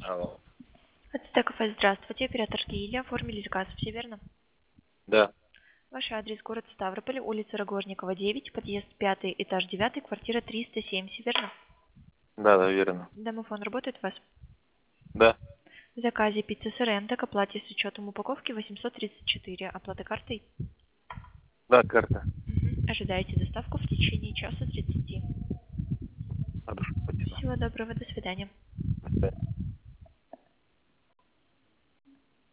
Алло. Это ТКФ, здравствуйте, оператор Гиля, оформили заказ, все верно? Да, Ваш адрес город Ставрополь, улица Рогожникова, 9, подъезд 5, этаж 9, квартира 307, все верно? да, верно. Домофон работает у вас? Да, В заказе пицца Соренто к оплате с учетом упаковки 834, оплата картой? да, карта. Ожидаете доставку в течение часа 30. Хорошо, спасибо. Всего доброго, до свидания. До свидания.